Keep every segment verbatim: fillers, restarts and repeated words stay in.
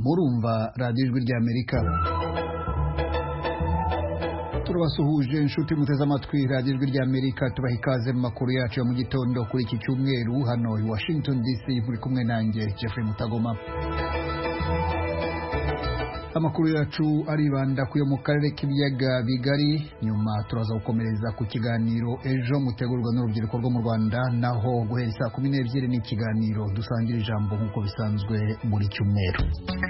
murumva radiyo ijwi ry'Amerika. Turabasuhuje inshuti muteze amatwi radiyo ijwi ry'Amerika, tubaha ikaze mu makuru yacu ya mu gitondo kuri iki cyumweru hano i Washington D C, muri kumwe nanjye Jeffrey Mutagoma. Amakuru yacu aribanda kuyo mu karere k'ibiyaga bigari, nyuma turaza gukomereza ku kiganiro ejo mutegurwa n'urubyiruko rwo mu Rwanda, naho guhera saa kumi n'ebyiri ni ikiganiro dusangira ijambo nk'uko bisanzwe muri cyumweru.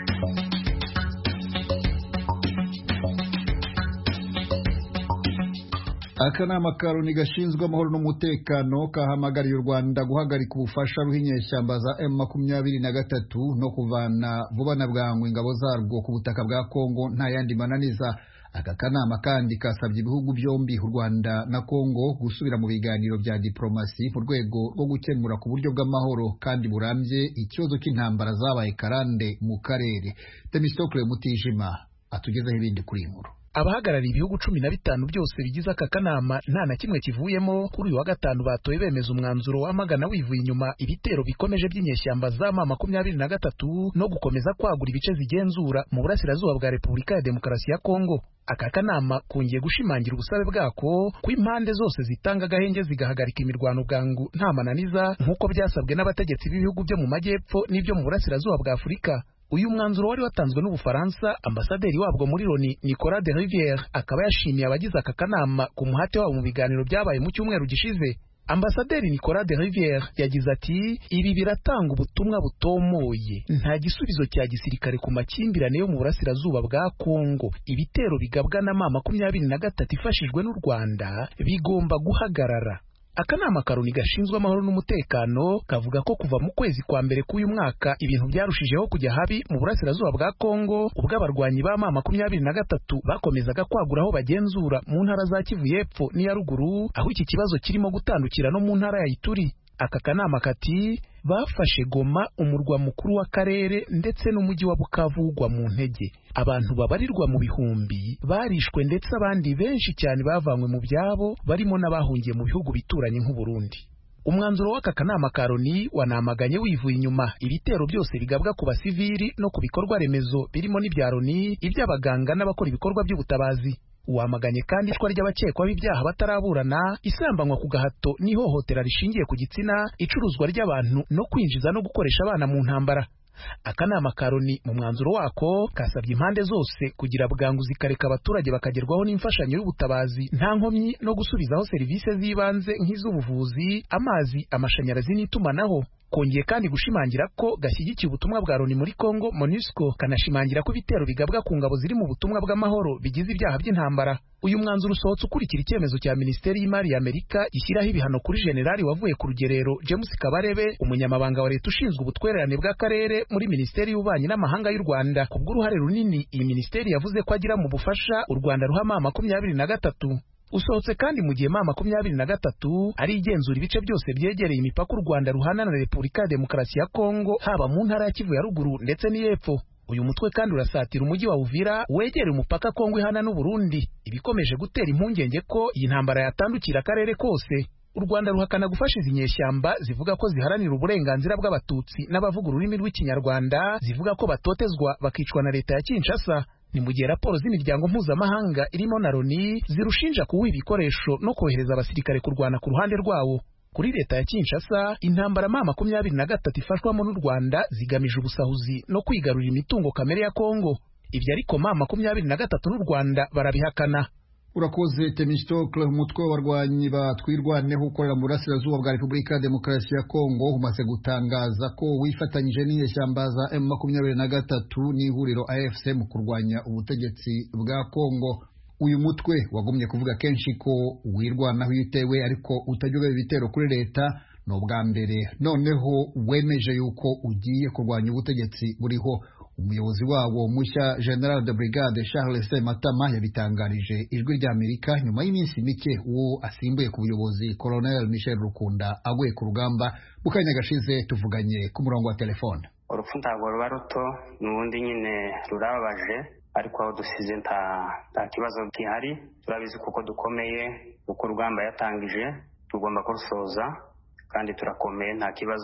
Akanama Karoni gashinzwe amahoro n'umutekano kahamagariye u Rwanda guhagarika ubufasha ruhinyeshyamba za M makumyabiri na gatatu no kuvana vuba na bwangu ingabo zarwo ku butaka bwa Kongo nta yandi mananiza. Aka kanama kandi kasabye ibihugu byombi u Rwanda na Kongo gusubira mu biganiro bya diplomasi mu rwego rwo gukemura ku buryo bw'amahoro kandi burambye ikibazo cy'intambara zabaye karande mu karere. Temistokle Mutijima atugezaho ibindi kuri inkuru. Abahagarariye ibihugu cumi na bitanu byose bigize aka kanama nta na kimwe kivuyemo. Kuri uyu wa gatanu batoye bemeza umwanzuro w'amagana wivuye inyuma ibitero bikomeje by'inyeshyamba za M makumyabiri na gatatu no gukomeza kwagura ibice zigenzura mu burasirazuba bwa Repubulika ya Demokarasi ya Kongo. Aka kanama kungiye gushimangira ubusabe bwako ko impande zose zitanga agahenge zigahagarika imirwano bwangu nta mananiza nk'uko byasabwe n'abategetsi b'ibihugu byo mu majyepfo n'ibyo mu burasirazuba bwa Afurika. Uyu mwanzuro wari watanzwe n'Ubufaransa, ambasaderi wabwo muri Loni Nicolas de Rivière akaba yashimiye abagize aka kanama ku muhate wabo mu biganiro byabaye mu cyumweru gishize. Ambasaderi Nicolas de Rivière yagize ati ibi biratanga ubutumwa butomoye, nta gisubizo cya gisirikare ku makimbirane yo mu burasirazuba bwa Kongo. Ibitero bigabwa na M makumyabiri na gatatu ifashijwe n'u Rwanda bigomba guhagarara. Akanama Karoni gashinzwe amahoro n'umutekano kavuga ko kuva mu kwezi kwa mbere k'uyu mwaka ibintu byarushijeho kujya habi mu burasirazuba bwa Kongo, ubwo abarwanyi ba M makumyabiri na gatatu bakomezaga kwagura aho bagenzura mu ntara za Kivu y'Epfo n'iya Ruguru, aho iki kibazo kirimo gutandukira no mu ntara ya Ituri. Aka kanama kati bafashe Goma, umurwa mukuru w'akarere, ndetse n'umujyi wa Bukavu ugwa mu ntege. Abantu babarirwa mu bihumbi barishwe ndetse abandi benshi cyane bavanywe mu byabo, barimo n'abahungiye mu bihugu bituranye nk'u Burundi. Umwanzuro w'aka kanama Karoni wanamaganye wivuye inyuma ibitero byose bigabwa ku basivili no ku bikorwa remezo birimo n'ibya Loni, iby'abaganga n'abakora ibikorwa by'ubutabazi. Wamaganye kandi ishwa ry'abakekwaho ibyaha bataraburana, isambanywa ku gahato n'ihohotera rishingiye ku gitsina, icuruzwa ry'abantu no kwinjiza no gukoresha abana mu ntambara. Akanama Karoni mu mwanzuro wako kasabye impande zose kugira bwangu zikareka abaturage bakagerwaho n'imfashanyo y'ubutabazi nta nkomyi no gusubizaho serivisi z'ibanze nk'iz'ubuvuzi, amazi, amashanyarazi n'itumanaho. Kongeye kandi gushimangira ko gashyigikiye ubutumwa bwa Loni muri Kongo MONUSCO, kanashimangira ko ibitero bigabwa ku ngabo ziri mu butumwa bw'amahoro bigize ibyaha by'intambara. Uyu mwanzuro usohotse ukurikira icyemezo cya Minisiteri y'Imari y'Amerika ishyiraho ibihano kuri Generali wavuye ku rugerero James Kabarebe, umunyamabanga wa leta ushinzwe ubutwererane bw'akarere muri Minisiteri y'Ububanyi n'Amahanga y'u Rwanda, kubw'uruhare runini iyi minisiteri yavuze ko agira mu bufasha u Rwanda ruha M makumyabiri na gatatu. Usohotse kandi mu gihe M makumyabiri na gatatu ari igenzura ibice byose byegereye imipaka u Rwanda ruhana na Repubulika ya Demokarasi ya Kongo, haba mu ntara ya Kivu ya Ruguru ndetse n'iy'Epfo. Uyu mutwe kandi urasatira umujyi wa Uvira wegereye umupaka Kongo ihana n'u Burundi, ibikomeje gutera impungenge ko iyi ntambara yatandukira akarere kose. U Rwanda ruhakana gufasha izi nyeshyamba zivuga ko ziharanira uburenganzira bw'abatutsi n'abavuga ururimi rw'ikinyarwanda, zivuga ko batotezwa bakicwa na leta ya Kinshasa. Ni mu gihe raporo z'imiryango mpuzamahanga irimo na Loni zirushinja kuwuha ibikoresho no kohereza abasirikare kurwana ku ruhande rwawo. Kuri leta ya Kinshasa, intambara M makumyabiri na gatatu ifashwamo n'u Rwanda zigamije ubusahuzi no kwigarurira imitungo kamere ya Kongo. Ibyo ariko M makumyabiri na gatatu n'u Rwanda barabihakana. Urakoze Temistokle. Umutwe w'abarwanyi batwirwaneho ukorera mu burasirazuba bwa Repubulika ya Demokarasi ya Kongo umaze gutangaza ko wifatanyije n'inyeshyamba za M makumyabiri na gatatu n'ihuriro A F C mu kurwanya ubutegetsi bwa Kongo. Uyu mutwe wagumye kuvuga kenshi ko wirwanaho itewe ariko utajya ibitero kuri leta no bwa mbere, noneho wemeje yuko ugiye kurwanya ubutegetsi buriho. Umuyobozi wabo mushya General de Brigade Charles Sematama yabitangarije ijwi ry'Amerika nyuma y'iminsi mike uwo asimbuye ku buyobozi Colonel Michel Rukunda aguye ku rugamba. Bukanya gashize tuvuganye ku murongo wa telefone. Urupfu ntabwo ruba ruto, n'ubundi nyine rurababaje, ariko aho dusize nta nta kibazo gihari. Turabizi kuko dukomeye, uko urugamba yatangije tugomba kurusoza kandi turakomeye, nta kibazo.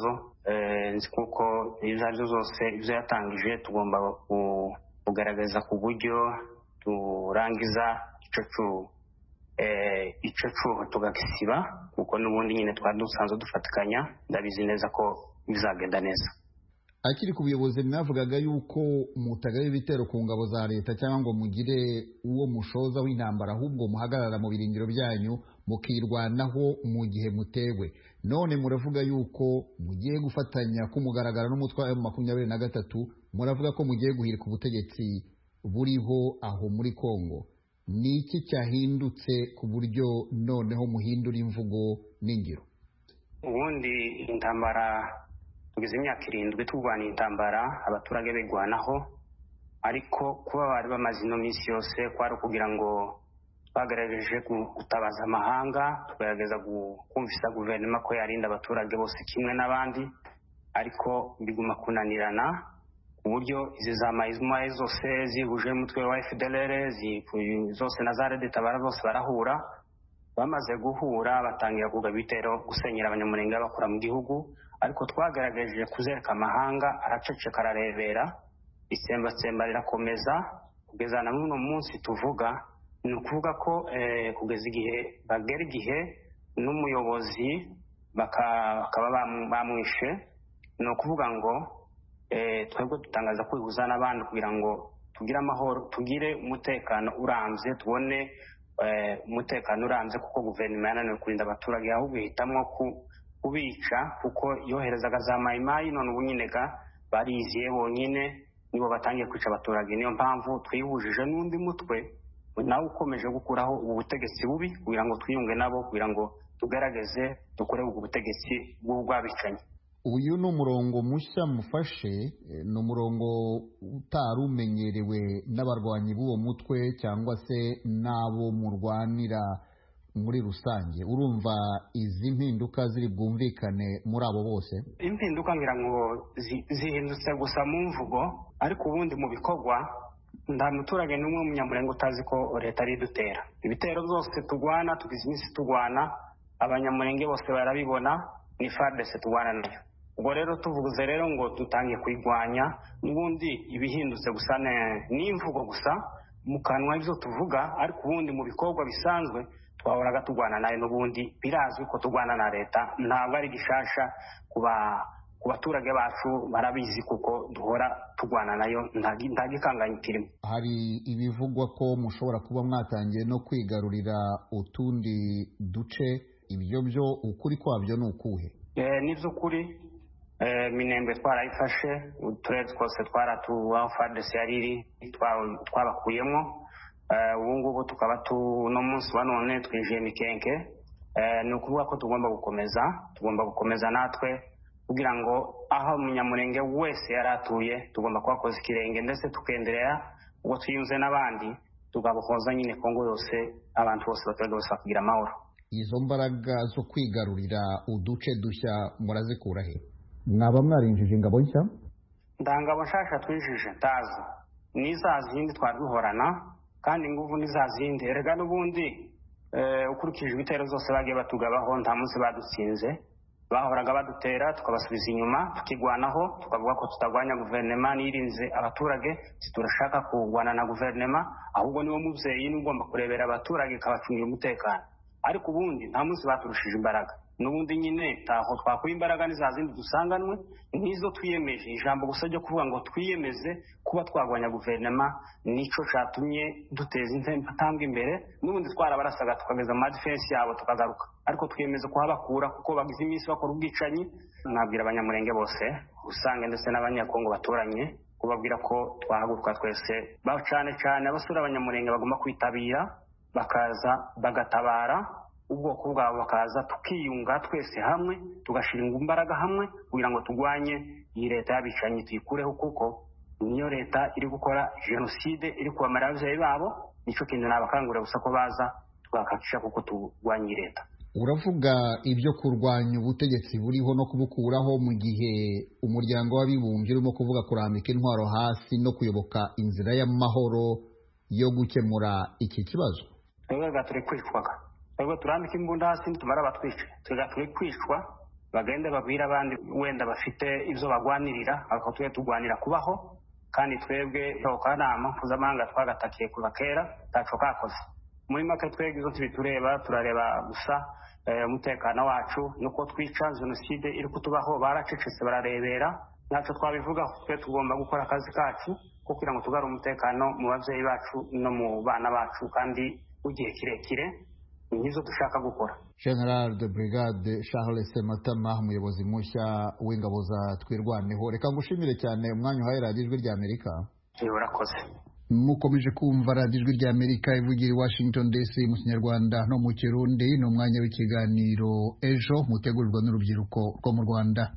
nzi kuko izo arizo zose ibyo yatangije tugomba kugaragaza ku buryo turangiza icyo cyuho icyo cyuho tugakisiba kuko n'ubundi nyine twari dusanzwe dufatikanya ndabizi neza ko bizagenda neza. Akiri ku buyobozi mwavugaga yuko mutagaye ibitero ku ngabo za leta cyangwa ngo mugire uwo mushoza w'intambara, ahubwo muhagarara mu birindiro byanyu mukirwanaho mu gihe mutewe. None muravuga yuko mugiye gufatanya kumugaragara n'umutwe wa makumyabiri na gatatu, muravuga ko mugiye guhirika ubutegetsi buriho aho muri Kongo. Ni iki cyahindutse ku buryo noneho muhindura imvugo n'ingiro? Ubundi intambara tugeze imyaka irindwi turwana intambara, abaturage bigwanaho, ariko kuba bari bamaze ino minsi yose kwari kugira ngo bagaragaje gutabaza amahanga, tugerageza kumvisa guverinoma ko yarinda abaturage bose kimwe n'abandi, ariko biguma kunanirana ku buryo izi za mayizuma zose zihuje umutwe wa F D L R zose na za Red Tabara bose barahura. Bamaze guhura batangira kugaba ibitero gusenyera abanyamurenge bakora mu gihugu, ariko twagaragaje kuzereka amahanga, araceceka ararebera, itsembatsemba rirakomeza kugeza na n'uno munsi tuvuga. Ni ukuvuga ko kugeza igihe bagera igihe n'umuyobozi bakaba bamwishe, ni ukuvuga ngo twebwe dutangaza kwihuza n'abandi kugira ngo tugire amahoro, tugire umutekano urambye, tubone umutekano urambye, kuko guverinoma yananiwe kurinda abaturage, ahubwo ihitamo kubica kuko yoherezaga za mayimayi, none ubu nyine bariziye bonyine nibo batangiye kwica abaturage. Niyo mpamvu twihujije n'undi mutwe nawe ukomeje gukuraho ubu butegetsi bubi kugira ngo twiyunge nabo, kugira ngo tugaragaze dukore ubu butegetsi bw'ubwabicanye. Uyu ni umurongo mushya mufashe, ni umurongo utarumenyerewe n'abarwanyi b'uwo mutwe cyangwa se n'abo murwanira muri rusange. Urumva izi mpinduka ziri bwumvikane muri abo bose? Impinduka ngira ngo zihindutse gusa mu mvugo, ariko ubundi mu bikorwa nta muturage n'umwe w'umunyamurenge utazi ko leta ari dutera. Ibitero byose tugwana, tugize iminsi tugwana, abanyamurenge bose barabibona, ni F A R D C tugwana nayo. Ubwo rero tuvuze rero ngo dutangiye kwigwanya, n'ubundi ibihindutse gusa n'imvugo gusa mu kanwa ibyo tuvuga, ariko ubundi mu bikorwa bisanzwe twahoraga tugwana nayo, n'ubundi birazwi ko tugwana na leta, ntabwo ari gishasha kuba ku baturage bacu barabizi kuko duhora tugwana nayo, nta gikanganye kirimo. Hari ibivugwa ko mushobora kuba mwatangiye no kwigarurira utundi duce, ibyo byo ukuri kwabyo ni ukuhe? Eh nivyo kuri eh Minembwe twarayifashe, uturere twose twaratuwa F A R D C yariri twabakuyemo, ubu ngubu tukaba no munsi wa none twinjiye Mikenke. Ni ukuvuga ko tugomba gukomeza tugomba gukomeza natwe kugira ngo aho umunyamurenge wese yaratuye tugomba kubakoza ikirenge, ndetse tukenderera ubwo twiyunze n'abandi tugabohoza nyine Kongo yose, abantu bose baturage bose kugira amahoro. Izo mbaraga zo kwigarurira uduce dushya murazikura he? Mwaba mwarinjije ingabo nshya? Ndangabo nshasha twinjije tazo niza zindi twaduhorana, kandi inguvu niza zindi. Erega n'ubundi eh ukurikije ibitero zose bagiye batugabaho nta munsi badutsinze, bahoraga badutera tukabasubiza inyuma, tukigwanaho tukavuga ko tutagwanya guverinoma nirinze abaturage, turashaka kugwana na guverinoma, ahubwo niwo muvyeyi n'ugomba kurebera abaturage kabacungira umutekano. Ariko ubundi nta munsi baturushije imbaraga, n'ubundi nyine taho twakuye imbaraga nizazindi dusanganwe, nizo twiyemeje. Ijambo gusa ryo kuvuga ngo twiyemeze kuba twagwanya guverinoma nico catumye duteza intambwe imbere, n'ubundi twarabarasaga tukageza mu defense yabo tukagaruka, ariko twiyemeze kuhabakura kuko bagize iminsi bakora ubwicanyi. Nabwira abanyamurenge bose usange ndetse n'abanyakongo batoranye kubabwira ko twahaguruka twese, bacane cyane abasura abanyamurenge bagomba kwitabira bakaza bagatabara ubwoko bwabo, bakaza tukiyunga twese hamwe, tugashinga imbaraga hamwe kugira ngo tugwanye iyi leta y'abicanyi tuyikureho, kuko niyo leta iri gukora genocide, iri kubamara abavyeyi babo. Nico kintu nabakangurira gusa ko baza twakakisha kuko tugwanye leta. Uravuga ibyo kurwanya ubutegetsi buriho no kubukuraho mu gihe umuryango w'abibumbye urimo kuvuga kurambika intwaro hasi no kuyoboka inzira y'amahoro yo gukemura iki kibazo. Twebwe turi kwicwaga, twebwe turambika imbunda hasi nitumara batwice, twebwe turi kwicwa bagende babwira abandi wenda bafite ivyo bagwanirira ariko twe tugwanira kubaho kandi twebwe to kanama mpuzamahanga twagatakiye kuva kera taco kakoze muri make twebwe izo tubitureba turareba gusa umutekano wacu nuko twica jenoside iri kutubaho baracecetse bararebera naco twabivuga twe tugomba gukora akazi kacu kugira ngo tugare umutekano mu bavyeyi bacu no mu bana bacu kandi ugiye kirekire nizo dushaka gukora. General de Brigade Charles Sematama umuyobozi mushya w'ingabo za twirwaneho reka ngushimire cyane umwanya uhaye Radio Ijwi rya Amerika. Urakoze. Mukomeje kumva Radio Ijwi rya Amerika ivugira i Washington D C mu Kinyarwanda no mu Kirundi no mwanya w'ikiganiro ejo mutegurirwa n'urubyiruko rwo mu Rwanda.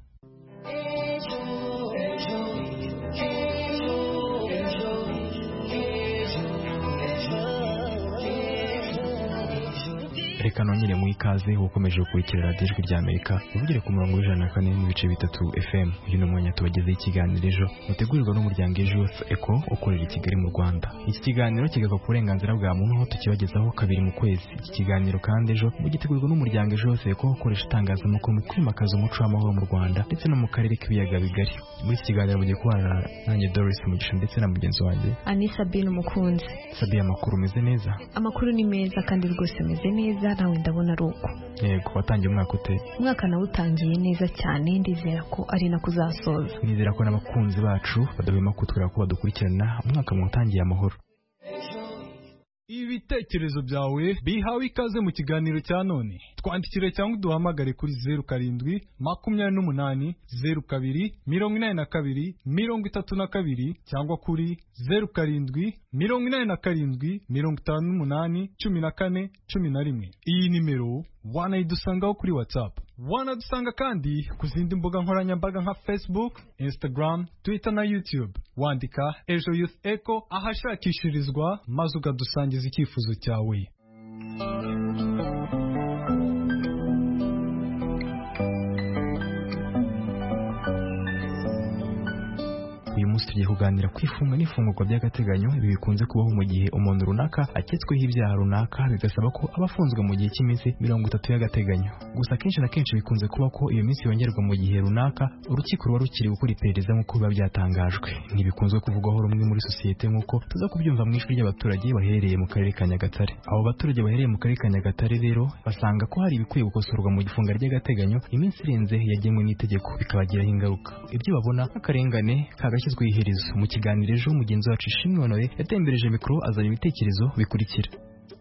Reka nongere mu ikaze ukomeje gukurikira Radio Ijwi rya Amerika uvugire ku murongo w'ijana na kane n'ibice bitatu F M. Uyu ni umwanya tubagezeho ikiganiro ejo mutegurirwa n'umuryango Ejo Eco ukorera i Kigali mu Rwanda. Iki kiganiro kigaruka ku burenganzira bwa muntu aho tukibagezaho kabiri mu kwezi. Iki kiganiro kandi ejo mugitegurirwa n'umuryango Ejo Eco ukoresha itangazamakuru mu kwimakaza umuco w'amahoro mu Rwanda ndetse no mu karere k'ibiyaga bigari. Muri iki kiganiro mugiye kubana nanjye Doris Mugisha ndetse na mugenzi wanjye Ani Sabine Umukunzi. Sabine, amakuru meze neza? Amakuru ni meza kandi rwose meze neza nawe ndabona ruko. Yego, watangiye umwaka ute? Umwaka nawe utangiye neza cyane ndizera ko ari na kuzasoza. Nizera ko n'abakunzi bacu badahwema kutwira ko badukurikirana umwaka mu utangiye amahoro. Ibitekerezo byawe bihawe ikaze mu kiganiro cya none. Twandikire cyangwa duhamagare kuri zero karindwi makumyabiri n'umunani zeru kabiri mirongo inani na kabiri mirongo itatu na kabiri cyangwa kuri zeru karindwi mirongo inani na karindwi mirongo itanu n'umunani cumi na kane cumi na rimwe. Iyi nimero wanayidusangaho kuri WhatsApp. Wanadusanga kandi ku zindi mbuga nkoranyambaga nka Facebook, Instagram, Twitter na YouTube. Wandika Ejo Youth Eco ahashakishirizwa maze ukadusangiza icyifuzo cyawe. Uyu munsi tugiye kuganira ku ifunga n'ifungurwa by'agateganyo. Ibi bikunze kubaho mu gihe umuntu runaka aketsweho ibyaha runaka bigasaba ko abafunzwe mu gihe cy'iminsi mirongo itatu y'agateganyo. Gusa kenshi na kenshi bikunze kuba ko iyo minsi yongerwa mu gihe runaka urukiko ruba rukiri gukora iperereza nk'uko biba byatangajwe. Ntibikunzwe kuvugwaho rumwe muri sosiyete nk'uko tuza kubyumva mu ijwi ry'abaturage baherereye mu karere ka Nyagatare. Abo baturage baherereye mu karere ka Nyagatare rero basanga ko hari ibikwiye gukosorwa mu gifunga ry'agateganyo iminsi irenze yagenwe n'itegeko bikabagiraho ingaruka. Ibyo babona nk'akarengane kagashyizweho iherezo. Mu kiganiro ejo mugenzi wacu Ishimwe Honore yatembereje mikoro azana ibitekerezo bikurikira.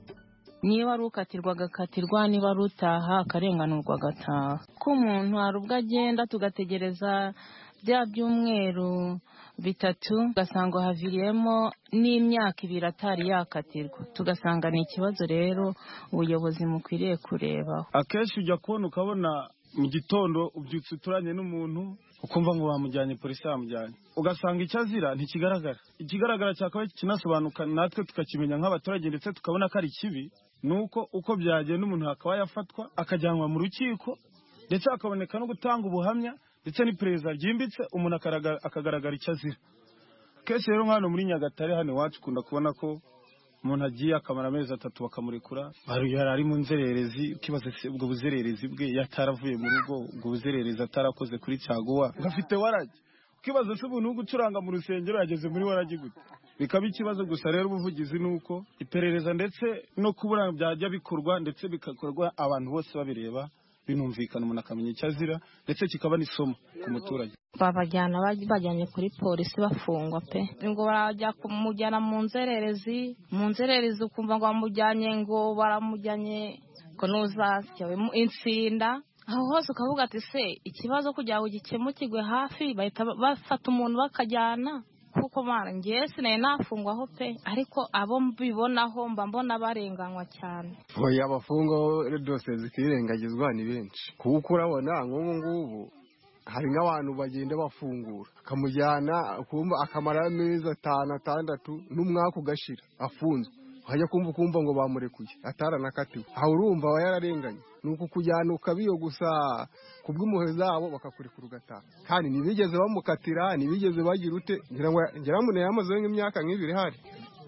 Niba rukatirwa agakatirwa, niba rutaha akarenganurwa agataha. Ko umuntu hari ubwo agenda tugategereza bya byumweru bitatu ugasanga haviriyemo n'imyaka ibiri atari yakatirwa, tugasanga ni ikibazo rero ubuyobozi mukwiriye kureba. Akenshi ujya kubona ukabona mu gitondo ubyutse uturanye n'umuntu ukumva ngo bamujyanye, polisi yamujyanye, ugasanga icyo azira ntikigaragara. Ikigaragara cyakabaye kinasobanuka natwe tukakimenya nk'abaturage ndetse tukabona ko ari kibi, nuko uko byagenda umuntu hakaba yafatwa akajyanwa mu rukiko ndetse akaboneka no gutanga ubuhamya ndetse n'iperereza ryimbitse umuntu akagaragara icyo azira. Kese rero hano muri Nyagatare hano iwacu ukunda kubona ko umuntu agiye akamara amezi atatu bakamurekura, ari mu nzererezi, ukibaza ubwo buzererezi bwe yataravuye mu rugo, ubwo buzererezi atarakoze kuri caguwa ngafite waragi, ukibaza se umuntu gucuranga mu rusengero yageze muri waragi gute. Bikaba ikibazo. Gusa rero ubuvugizi nuko iperereza ndetse no kubura byajya bikorwa ndetse bikakorwa abantu bose babireba binumvikana, umuntu akamenya icyo azira ndetse kikaba n'isomo ku muturage. Babajyana bajyanye kuri polisi bafungwa pe, ngo barajya kumujyana mu nzererezi, mu nzererezi ukumva ngo bamujyanye ngo baramujyanye ngo nuzasya insinda. Aho hose ukavuga ati se ikibazo kugira ngo gikemukirwe hafi bahita bafata umuntu bakajyana. Kuko mara ngiye sinaye nafungwaho pe, ariko abo mbibonaho mba mbona barenganywa cyane. Oya, abafungaho dosiye zikirengagizwa ni benshi, kuko urabona nk'ubu ngubu hari n'abantu bagenda bafungura akamujyana kumva akamara amezi atanu atandatu n'umwaka ugashira afunzwe, hajya kumva kumva ngo bamurekuye ataranakatiwe. Aho urumva aba yararenganye. Nuko kujyana ukabiyo gusa kubw'impuhwe zabo bakakurekura ugataha, kandi ntibigeze bamukatira, ntibigeze bagira ute. Ngira ngo ngira ngo yamaze nk'imyaka nk'ibiri hari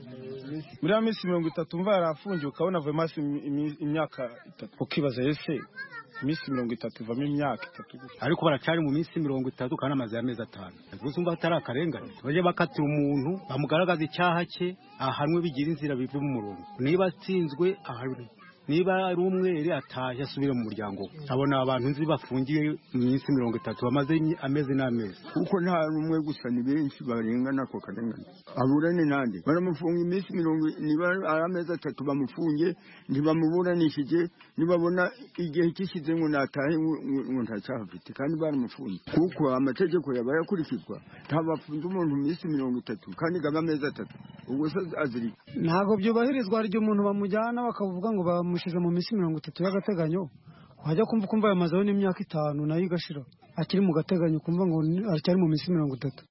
muri ya minsi mirongo itatu mva yarafungiye ukabona avuye masi imyaka itatu ukibaza ese iminsi mirongo itatu ivamo imyaka itatu ariko baracari mu minsi mirongo itatu kandi amaze y'amezi atanu uzumva atari akarengane baje bakatira umuntu bamugaragaza icyaha cye ahanwe bigira inzira bive mu murongo niba atsinzwe ahanwe niba ari umwere ataje asubire mu muryango abona abantu nzi bafungiye mu minsi mirongo itatu bamaze amezi n'amezi kuko nta rumwe gusa ni benshi barengana ko karengane aburane nande baramufunga iminsi mirongo niba ari amezi atatu bamufunge ntibamuburanishije nibabona igihe kishize ngo natahe ngo ntacafite kandi baramufunga kuko amategeko yabayakurikizwa ntabafunze umuntu mu minsi mirongo itatu kandi gaba amezi atatu ubwo se aziri ntago byubahirizwa ari umuntu bamujyana bakavuga ngo bamushize mu minsi mirongo itatu y'agateganyo wajya kumva kumva yamazeho n'imyaka itanu nayo igashira akiri mu gateganyo kumva ngo aracyari mu minsi mirongo itatu.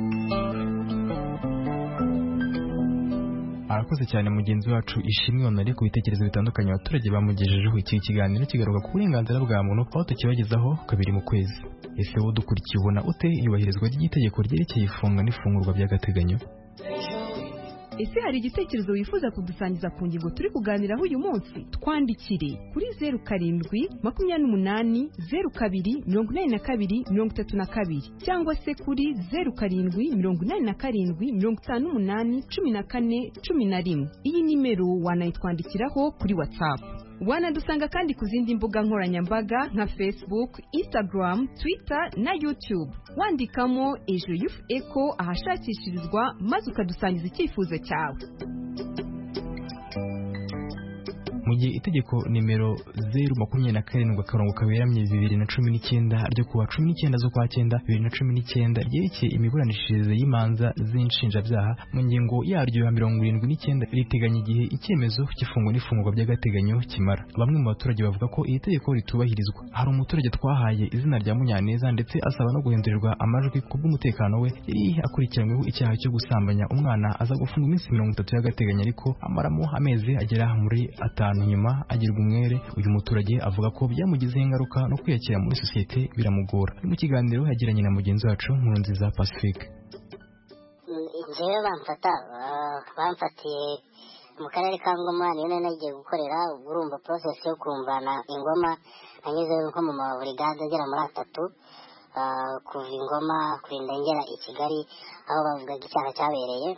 Arakoze cyane mugenzi wacu Ishimwe Honore ku bitekerezo bitandukanye abaturage bamugejejeho. Iki kiganiro kigaruka ku burenganzira bwa muntu aho tukibagezaho kabiri mu kwezi. Ese wowe dukurikiye ubona ute iyubahirizwa ry'itegeko ryerekeye ifunga n'ifungurwa by'agateganyo? Ese hari igitekerezo wifuza kudusangiza ku ngingo turi kuganiraho uyu munsi? Twandikire kuri zeru karindwi makumyabiri n'umunani zeru kabiri mirongo inani na kabiri mirongo itatu na kabiri cyangwa se kuri zeru karindwi mirongo inani na karindwi mirongo itanu n'umunani cumi na kane cumi na rimwe. Iyi nimero wanayitwandikiraho kuri WhatsApp. Wanadusanga kandi ku zindi mbuga nkoranyambaga nka Facebook, Instagram, Twitter na YouTube. Wandikamo Ejo Youth Echo ahashakishirizwa maze ukadusangiza icyifuzo cyawe. Mu gihe itegeko nimero zeru makumyabiri na karindwi akarongo kaberamye bibiri na cumi n'icyenda ryo kuwa cumi n'icyenda z'ukwa cyenda bibiri na cumi n'icyenda ryerekeye imiburanishirize y'imanza z'inshinjabyaha mu ngingo yaryo ya mirongo irindwi n'icyenda riteganya igihe icyemezo cy'ifungwa n'ifungurwa by'agateganyo kimara. Bamwe mu baturage bavuga ko iri tegeko ritubahirizwa. Hari umuturage twahaye izina rya Munyaneza ndetse asaba no guhindurirwa amajwi kubw'umutekano we yari akurikiranyweho icyaha cyo gusambanya umwana aza gufunga iminsi mirongo itatu y'agateganyo ariko amaramo amezi agera muri atanu nyuma agirwa umwere. Uyu muturage avuga ko byamugizeho ingaruka no kwiyakira muri sosiyete biramugora. Mu kiganiro yagiranye na mugenzi wacu Nkurunziza Pacifique. Njyewe bamfata bamfatiye mu karere ka Ngoma niyo nagiye gukorera urumva process yo kumvana ingoma nanyuze nko mu maburigade agera muri atatu kuva Ingoma kurinda ngera i Kigali aho bavugaga icyaha cyabereye.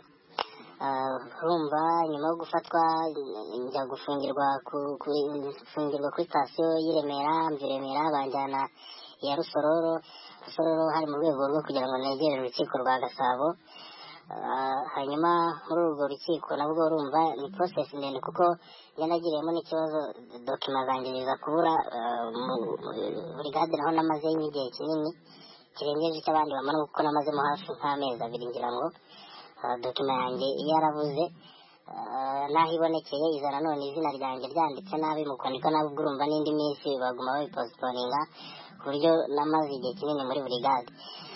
Urumva nyuma yo gufatwa njya gufungirwa gufungirwa kuri sitasiyo y'i Remera mvi Remera banjyana iya Rusororo Rusororo hari mu rwego rwo kugira ngo negere urukiko rwa Gasabo. Hanyuma muri urwo rukiko nabwo urumva ni process ndende kuko njya nagiriyemo n'ikibazo dokima zanjye ziza kubura burigade naho namaze igihe kinini kirengeje icy'abandi bamara kuko namazemo hafi nk'amezi abiri ngira ngo dokima yanjye yarabuze naho ibonekeye izana none izina ryanjye ryanditse nabi mu kwandika nabi urumva n'indi minsi baguma babipostponinga ku buryo namaze igihe kinini muri burigade.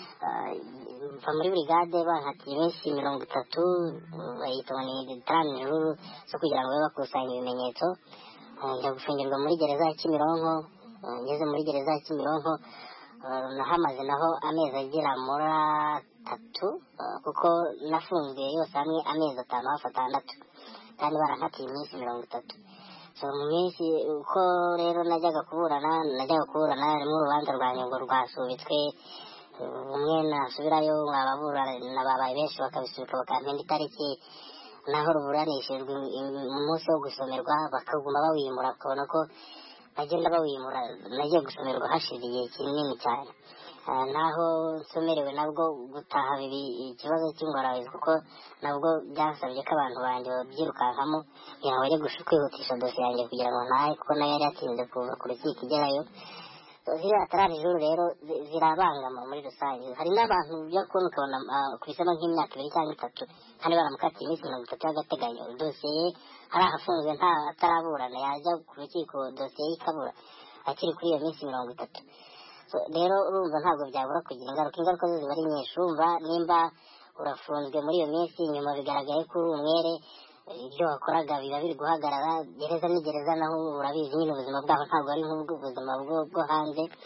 Mva muri burigade bankatiye iminsi mirongo itatu bayita ngo ni tranjuru zo kugira ngo babe bakusanya ibimenyetso. Njya gufungirwa muri gereza ya Kimironko. Ngeze muri gereza ya Kimironko nahamaze naho amezi agera muri atatu kuko nafunzwe yose hamwe amezi atanu hafi atandatu kandi barankatiye iminsi mirongo itatu. So mu minsi uko rero najyaga kuburana najyaga kuburana harimo urubanza rwa nyungu rwasubitswe umwe nasubirayo ababurana babaye benshi bakabisubika bakampenda itariki naho ruburanishijwe umunsi wo gusomerwa bakaguma bawimura bakabona ko bagenda bawimura nagiye gusomerwa hashize igihe kinini cyane. Naho nsomerewe nabwo gutaha bibi ikibazo cy'ingorabahizi kuko nabwo byasabye ko abantu banjye babyirukankamo kugira ngo bajye kwihutisha dosiye yanjye kugira ngo ntahe kuko nayo yari yatinze kuva ku rukiko igerayo. Ziriya taranijuru rero zirabangama muri rusange. Hari n'abantu ujya kubona ukabona kubisamo nk'imyaka ibiri cyangwa itatu kandi baramukatiye iminsi mirongo itatu y'agateganyo dosiye hari ahafunzwe nta ataraburana yajya ku rukiko dosiye ikabura akiri kuri iyo minsi mirongo itatu. Rero urumva ntabwo byabura kugira ingaruka ingaruka zo ziba ari nyinshi. Urumva nimba urafunzwe muri iyo minsi nyuma bigaragaye ko uri umwere ibyo wakoraga biba biri guhagarara. Gereza ni gereza naho urabizi nyine ubuzima bwaho ntabwo ari nk'ubwo ubuzima bwo hanze.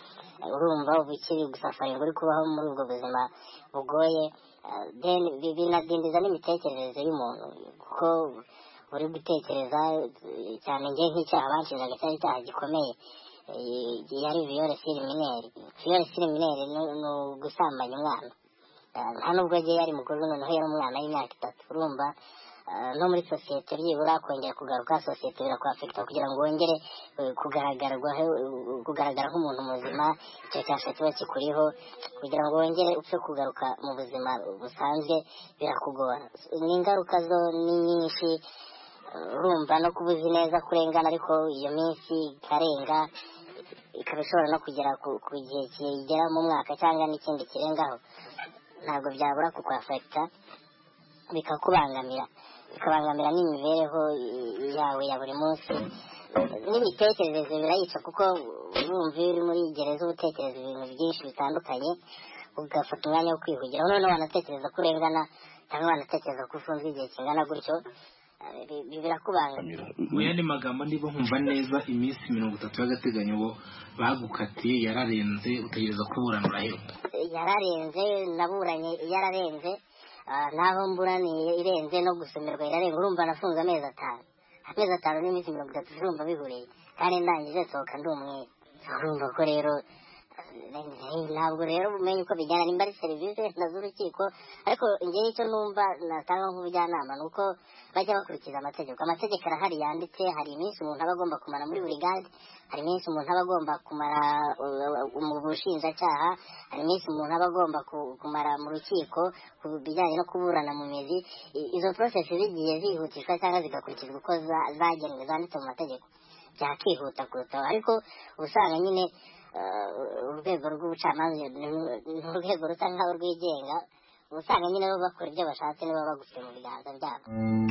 urumva ubukiri gusafaringa uri kubaho muri ubwo buzima bugoye then binadindiza n'imitekerereze y'umuntu kuko uri gutekereza cyane nge nk'icyaha banshinjaga cyari icyaha gikomeye yari viole criminelle viole criminelle ni ugusambanya umwana nta nubwo agiye yari mukuru noneho yari umwana y'imyaka itatu urumva no muri sosiyete byibura kongera kugaruka sosiyete birakwafekita kugira ngo wongere kugaragarwa kugaragara nk'umuntu muzima icyo cyasha kiba kikuriho kugira ngo wongere upfe kugaruka mu buzima busanzwe birakugora n'ingaruka zo ni nyinshi urumva no kubuzi neza kurengana ariko iyo minsi ikarenga ikaba ishobora no kugera ku gihe kigera mu mwaka cyangwa n'ikindi kirengaho ntabwo byabura kukwafekita bikakubangamira bikabangamira n'imibereho yawe ya buri munsi n'imitekerereze birayica kuko urumva iyo uri muri gereza utekereza ibintu byinshi bitandukanye ugafata umwanya wo kwihugiraho noneho wanatekereza ko urengana cyangwa wanatekereza ko ufunzwe igihe kingana gutyo birakubangamira. Mu yandi magambo niba nkumva neza iminsi mirongo itatu y'agateganyo bo bagukatiye yararenze utegereza kuburanura he? Yararenze naburanye yararenze naho mburaniye irenze no gusomerwa irarenga urumva nafunze amezi atanu amezi atanu n'iminsi mirongo itatu urumva bihuriye kandi ndangije sohoka ndi umwe urumva ko rero ntabwo rero umenye uko bijyana nimba ari serivisi z'urukiko ariko ngewe icyo numva natanga nk'ubujyanama ni uko bajya bakurikiza amategeko amategeko arahari yanditse hari iminsi umuntu aba agomba kumara muri burigade hari iminsi umuntu aba agomba kumara mu bushinjacyaha hari iminsi umuntu aba agomba kumara mu rukiko ku bijyanye no kuburana mu mizi izo process zigiye zihutishwa cyangwa zigakurikizwa uko zagenwe zanditse mu mategeko byakihuta kurutaho ariko usanga nyine urwego rw'ubucamanza ni urwego rusa nkaho rwigenga usanga nyine bo bakora ibyo bashatse nibo bagusiye mu biganza byabo.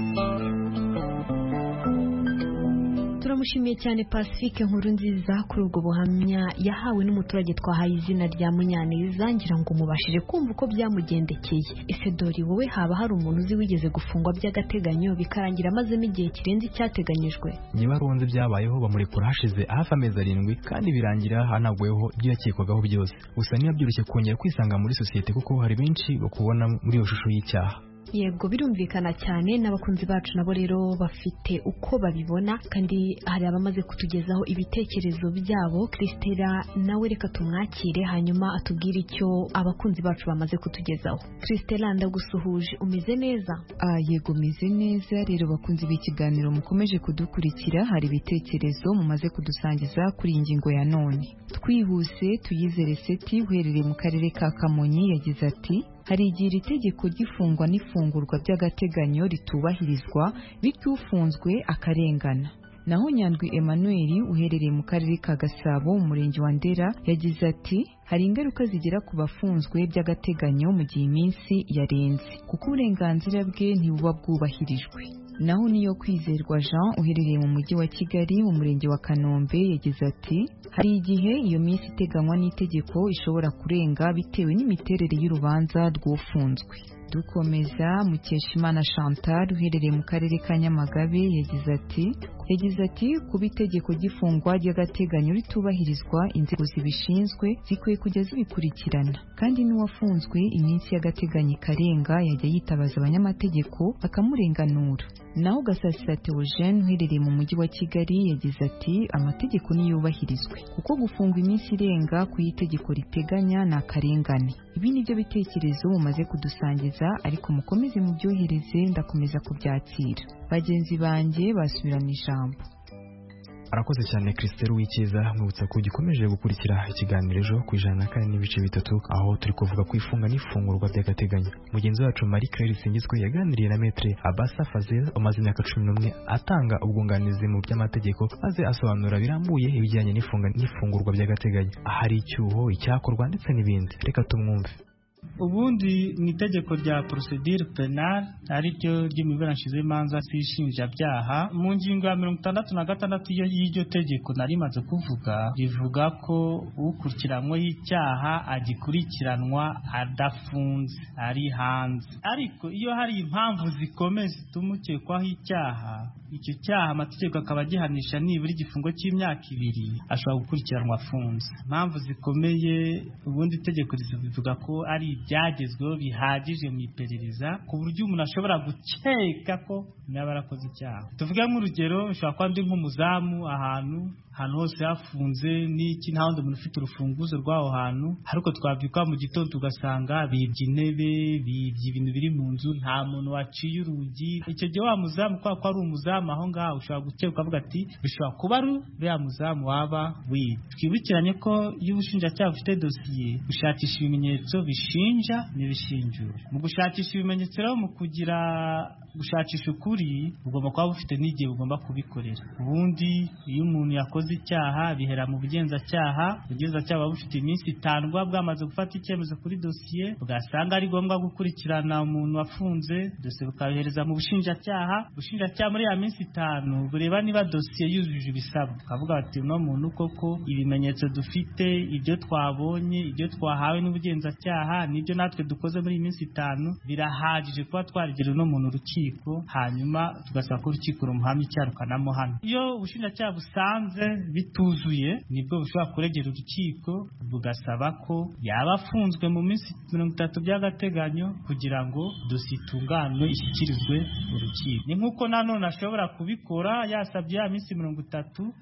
Turamushimiye cyane Pacifique nkuru nziza kuri ubwo buhamya yahawe n'umuturage twahaye izina rya Munyaneza ngira ngo mubashije kumva uko byamugendekeye. Ese dori wowe haba hari umuntu uzi wigeze gufungwa by'agateganyo bikarangira amazemo igihe kirenze icyateganyijwe? Niba ronze byabayeho bamurekura hashize hafi amezi arindwi kandi birangira hanagweho ibyo yakekwagaho byose. Gusa niba byoroshye kongera kwisanga muri sosiyete kuko hari benshi bakubona muri iyo shusho y'icyaha. Yego birumvikana cyane n'abakunzi bacu nabo rero bafite uko babibona kandi hari abamaze kutugezaho ibitekerezo byabo. Christella nawe reka tumwakire hanyuma atubwire icyo abakunzi bacu bamaze kutugezaho. Christella ndagusuhuje, umeze neza? Ah yego meze neza. Rero bakunzi b'ikiganiro mukomeje kudukurikira, hari ibitekerezo mumaze kudusangiza kuri ingingo ya none. Twihuse tuyizere Seti uherereye mu karere ka Kamonyi yagize ati hari igihe iri tegeko gifungwa n'ifungurwa by'agateganyo ritubahirizwa bityo ufunzwe akarengana. Naho Nyandwi Emmanuel uherereye mu karere ka Gasabo mu murenge wa Ndera yagize ati hari ingaruka zigera ku bafunzwe by'agateganyo mu gihe iminsi yarenze kuko uburenganzira bwe ntibuba bwubahirijwe. Naho niyo kwizerwa Jean uherereye mu mujyi wa Kigali mu murenge wa Kanombe yagize ati hari igihe iyo minsi iteganywa n'itegeko ishobora kurenga bitewe n'imiterere y'urubanza rw'ufunzwe. Dukomeza Mukeshimana Chantal uherereye mu karere ka Nyamagabe yagize ati yagize ati kuba itegeko gifungwa ry'agateganyo ritubahirizwa inzego zibishinzwe zikwiye kujya zibikurikirana kandi n'uwafunzwe iminsi y'agateganyo ikarenga yajya yitabaza abanyamategeko bakamurenganura. Naho Gasasira Theogene uherereye mu mujyi wa Kigali yagize ati amategeko niyubahirizwe kuko gufungwa iminsi irenga ku itegeko riteganya ni akarengane. Ibi ni byo bitekerezo mumaze kudusangiza ariko mukomeze mu byohereze ndakomeza kubyakira. Bagenzi banjye basubirana ijambo. Arakoze cyane Christelle Wikiza mwibutsa ko gikomeje gukurikira ikiganiro ejo ku ijana na kane n'ibice bitatu aho turi kuvuga kwifunga n'ifungurwa by'agateganyo. Mugenzi wacu Marie Claire Singizwe yaganiriye na Maître Abassa Fazel umaze imyaka cumi n'umwe atanga ubwunganizi mu by'amategeko maze asobanura birambuye ibijyanye n'ifunga n'ifungurwa by'agateganyo. Ahari icyuho icyakorwa ndetse n'ibindi. Reka tumwumve. ubundi mu itegeko rya procedure penale ari ryo ry'imiburanishirize y'imanza z'inshinjabyaha mu ngingo ya mirongo itandatu na gatandatu y'iryo tegeko nari maze kuvuga rivuga ko ukurikiranyweho icyaha agikurikiranwa adafunze ari hanze. Ariko iyo hari impamvu zikomeye zituma ukekwaho icyaha, icyo cyaha amategeko akaba agihanisha nibura igifungo cy'imyaka ibiri, ashobora gukurikiranwa afunze. Impamvu zikomeye ubundi itegeko rivuga ko ari ibyagezweho bihagije mu iperereza ku buryo umuntu ashobora gukeka ko yaba arakoze icyaha. Tuvuge nk'urugero, ushobora kuba ndi nk'umuzamu ahantu ahantu hose hafunze n'iki nta wundi muntu ufite urufunguzo rw'aho hantu, ariko twabyuka mu gitondo tugasanga bibye intebe, bibye ibintu biri mu nzu, nta muntu waciye urugi. Icyo gihe wa muzamu kwa ko ari umuzamu aho ngaho ushobora gukeka ukavuga ati bishobora kuba ari uriya muzamu waba wibye. Twibukiranye ko iyo ubushinjacyaha bufite dosiye gushakisha ibimenyetso bishinja n'ibishinjura. Mu gushakisha ibimenyetso rero, mu kugira gushakisha ukuri, ugomba kuba bufite n'igihe ugomba kubikorera. Ubundi iyo umuntu yakoze icyaha bihera mu bugenzacyaha, ubugenzacyaha buba bufite iminsi itanu bwa bwamaze gufata icyemezo kuri dosiye, bwasanga ari ngombwa gukurikirana umuntu wafunze, dosiye bukayohereza mu bushinjacyaha. Ubushinjacyaha muri ya minsi itanu bureba niba dosiye yujuje ibisabwa, ukavuga bati uno muntu koko ibimenyetso dufite, ibyo twabonye, ibyo twahawe n'ubugenzacyaha n'ibyo natwe dukoze muri iyi minsi itanu birahagije kuba twarigera uno muntu urukiko, hanyuma tugasaba ko urukiko rumuhamya icyaha rukanamuhana. Iyo ubushinjacyaha busanze bituzuye, nibwo bushobora kuregera urukiko bugasaba ko yaba afunzwe mu minsi mirongo itatu by'agateganyo kugira ngo dosiye itunganwe ishyikirizwe urukiko. Ni nk'uko nanone ashobora kubikora yasabye ya minsi mirongo itatu,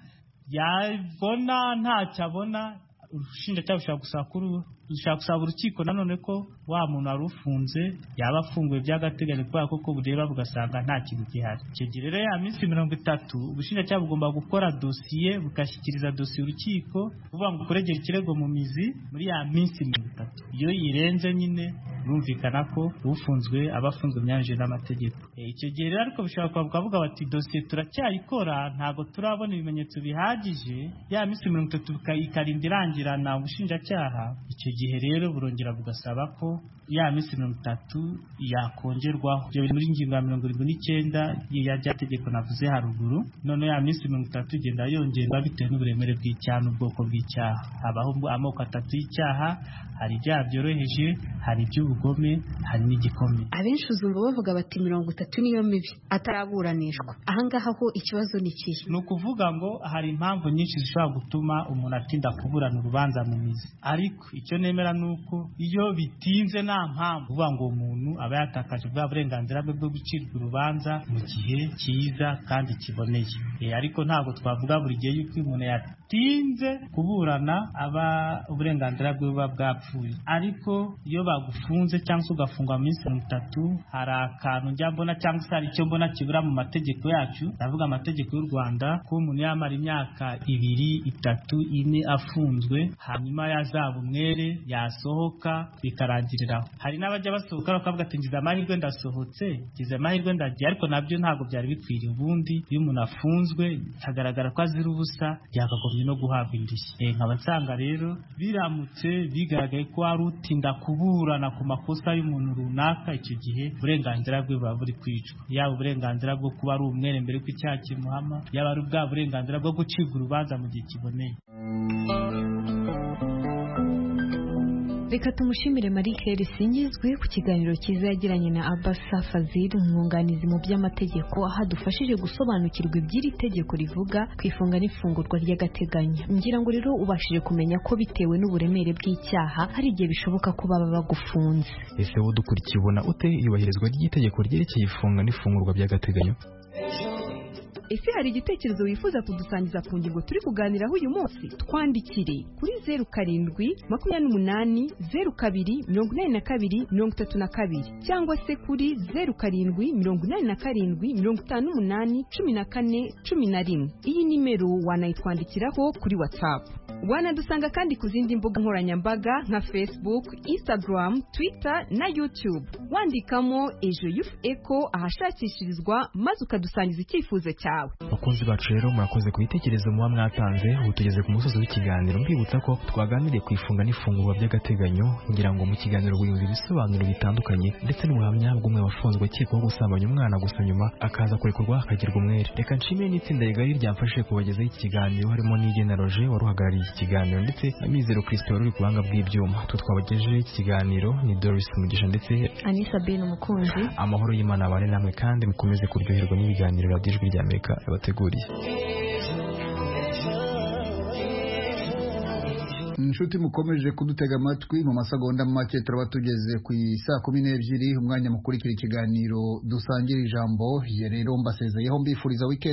yabona ntacyo abona, ubushinjacyaha bushobora gusaba kuri dushaka gusaba urukiko nanone ko wa muntu wari ufunze yaba afunguye by'agateganyo kubera ko bureba bugasanga nta kintu gihari. Icyo gihe rero ya minsi mirongo itatu ubushinjacyaha bugomba gukora dosiye bugashyikiriza dosiye urukiko, kuvuga ngo kuregera ikirego mu mizi muri ya minsi mirongo itatu. Iyo irenze nyine birumvikana ko ufunzwe aba afunzwe myanje n'amategeko. Icyo gihe rero ariko bishobora kuvuga bati dosiye turacyayikora, ntago turabona ibimenyetso bihagije, ya minsi mirongo itatu ikarinda irangirana ubushinjacyaha. Icyo gihe rero burongera bugasaba ko ya minsi mirongo itatu yakongerwaho. Ibyo biri muri ingingo ya mirongo irindwi n'icyenda ya rya tegeko navuze haruguru. None ya minsi mirongo itatu igenda yongerwa bitewe n'uburemere bw'icyaha n'ubwoko bw'icyaha. Habaho amoko atatu y'icyaha, hari ibyaha byoroheje, hari iby'ubugome, hari n'igikomeye. Abenshi uzumva bavuga bati mirongo itatu niyo mibi ataraburanishwa. Ahangaha ho ikibazo ni kihe? Ni ukuvuga ngo hari impamvu nyinshi zishobora gutuma umuntu atinda kuburana urubanza mu mizi, ariko icyo nemera nuko iyo bitinze nta mpamvu uvuga ngo umuntu aba yatakaje bwa burenganzira bwe bwo gucirwa urubanza mu gihe cyiza kandi kiboneye. E, ariko ntabwo twavuga buri gihe yuko umuntu yatinze kuburana aba uburenganzira bwe buba bwapfuye. Ariko iyo bagufunze cyangwa se ugafungwa mu minsi mirongo itatu, hari akantu njya mbona cyangwa se hari icyo mbona kibura mu mategeko yacu. Ndavuga amategeko y'u Rwanda ko umuntu yamara imyaka ibiri, itatu, ine afunzwe, hanyuma yazaba umwere, yasohoka bikarangiriraho. Hari n'abajya basohoka bakavuga ati ngize amahirwe ndasohotse, ngize amahirwe ndagiye, ariko nabyo ntabwo byari bikwiriye. Ubundi iyo umuntu afunzwe hagaragara ko azira ubusa, yakagombye no guhabwa indishyi. E, nkaba nsanga rero biramutse bigaragaye ko ari utinda kuburana ku makosa y'umuntu runaka, icyo gihe uburenganzira bwe buba buri kwicwa. Yaba uburenganzira bwo kuba ari umwere mbere ko icyaha kimuhama, yaba ari bwa burenganzira bwo gucibwa urubanza mu gihe kiboneye. Reka tumushimire Marie Claire Singizwe ku kiganiro cyiza yagiranye na Abassa Fazil, umwunganizi mu by'amategeko, aho adufashije gusobanukirwa iby'iri tegeko rivuga ku ifunga n'ifungurwa ry'agateganyo. Ngira ngo rero ubashije kumenya ko bitewe n'uburemere bw'icyaha hari igihe bishoboka ko baba bagufunze. Ese wowe dukurikiye ubona ute iyubahirizwa ry'itegeko ryerekeye ifunga n'ifungurwa by'agateganyo? Ese hari igitekerezo wifuza kudusangiza ku ngingo turi kuganiraho uyu munsi? Twandikire kuri zeru karindwi makumyabiri n'umunani zeru kabiri mirongo inani na kabiri mirongo itatu na kabiri cyangwa se kuri zeru karindwi mirongo inani na karindwi mirongo itanu n'umunani cumi na kane cumi na rimwe. Iyi nimero wanayitwandikiraho kuri WhatsApp. Wanadusanga kandi ku zindi mbuga nkoranyambaga nka Facebook, Instagram, Twitter na YouTube. Wandikamo Ejo Youth Echo ahashakishirizwa maze ukadusangiza icyifuzo cyawe. Bakunzi bacu rero murakoze ku bitekerezo muba mwatanze. Ubu tugeze ku musozi w'ikiganiro, mbibutsa ko twaganiriye ku ifunga n'ifungurwa by'agateganyo, ngira ngo mu kiganiro wiyumva ibisobanuro bitandukanye ndetse n'ubuhamya bw'umwe wafunzwe akekwaho gusambanya umwana gusa nyuma akaza kurekurwa akagirwa umwere. Reka nshimire n'itsinda rigari ryamfashije kubagezaho iki kiganiro, harimo n'Igena Roger waruhagarariye iki kiganiro ndetse na Mizero Christo wari ku buhanga bw'ibyuma. Tutwabagejeje iki kiganiro ni Doris Mugisha ndetse Anisa Ben umukunzi. Amahoro y'Imana abane namwe kandi mukomeze kuryoherwa n'ibiganiro Radio Ijwi ry'Amerika yabateguriye. Inshuti mukomeje kudutega amatwi, mu masegonda make turaba tugeze ku saa kumi n'ebyiri, umwanya mukurikira ikiganiro dusangira ijambo. Rero mbasezeyeho mbifuriza weekend